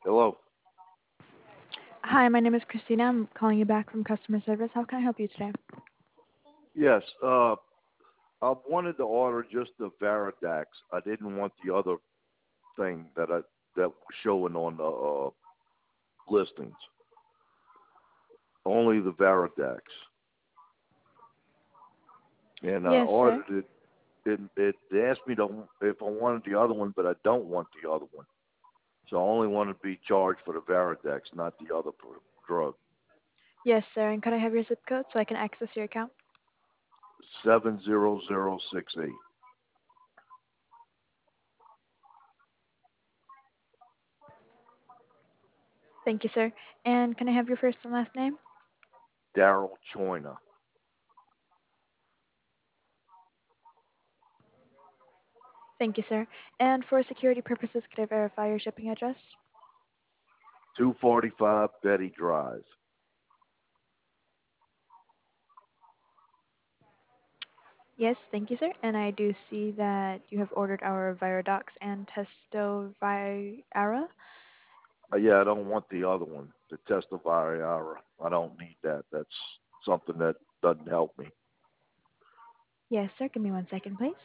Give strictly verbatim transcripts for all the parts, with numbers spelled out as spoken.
Hello. Hi, my name is Christina. I'm calling you back from customer service. How can I help you today? Yes. Uh, I wanted to order just the Varidax. I didn't want the other thing that I that was showing on the uh, listings. Only the Varidax. And I Yes, sir. ordered it. It, it they asked me to if I wanted the other one, but I don't want the other one. So I only want to be charged for the Varidex, not the other pr- drug. Yes, sir. And could I have your zip code so I can access your account? Seven zero zero six eight. Thank you, sir. And can I have your first and last name? Daryl Choina. Thank you, sir. And for security purposes, could I verify your shipping address? Two forty five Betty Drive. Yes, thank you, sir. And I do see that you have ordered our Virodox and Testoviara. Uh, yeah, I don't want the other one, the Testovariara. I don't need that. That's something that doesn't help me. Yes, sir. Give me one second, please.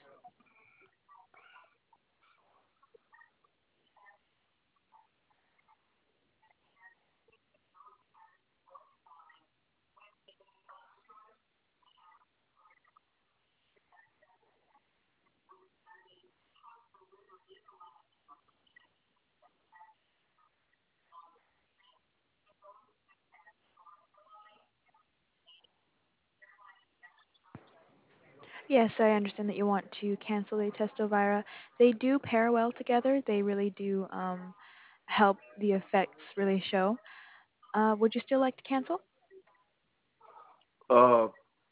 Yes, I understand that you want to cancel the Testovira. They do pair well together. They really do um, help the effects really show. Uh, would you still like to cancel? Uh,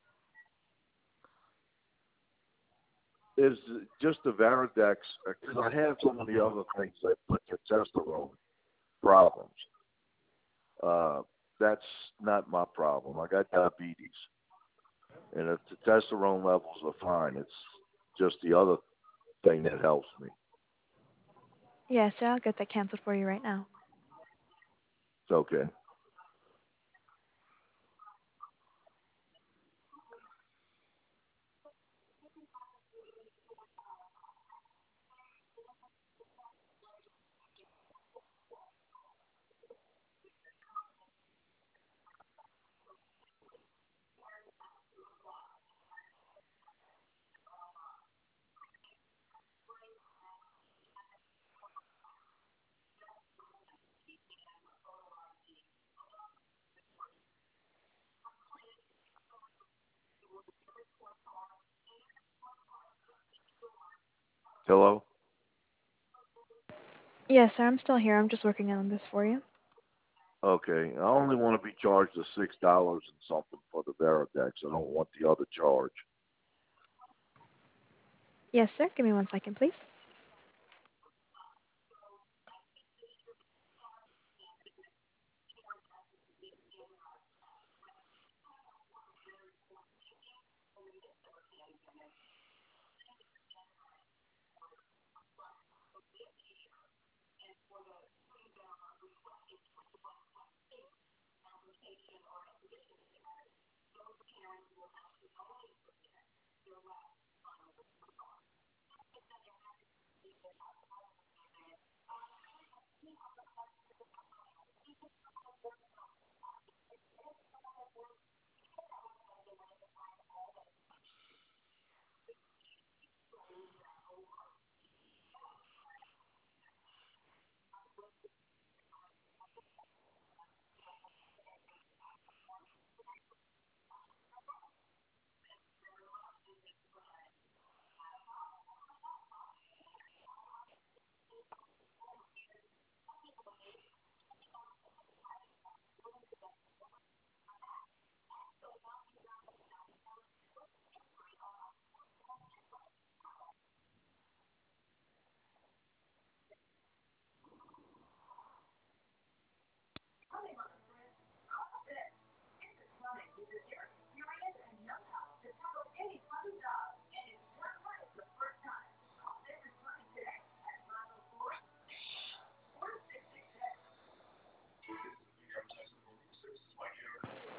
is just the Varidex, because I have some of the other things that put the testosterone problems. Uh, that's not my problem. I got diabetes, and if the testosterone levels are fine, it's just the other thing that helps me. Yes, sir. I'll get that canceled for you right now. It's okay. Hello? Yes, sir. I'm still here. I'm just working on this for you. Okay. I only want to be charged the six dollars and something for the Varidex. I don't want the other charge. Yes, sir. Give me one second, please.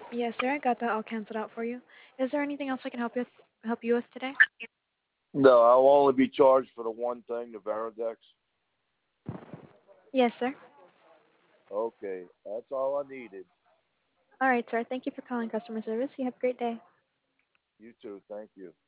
Yes, sir. I got that all canceled out for you. Is there anything else I can help you with, help you with today? No, I'll only be charged for the one thing, the Varidex. Yes, sir. Okay, that's all I needed. All right, sir. Thank you for calling customer service. You have a great day. You too. Thank you.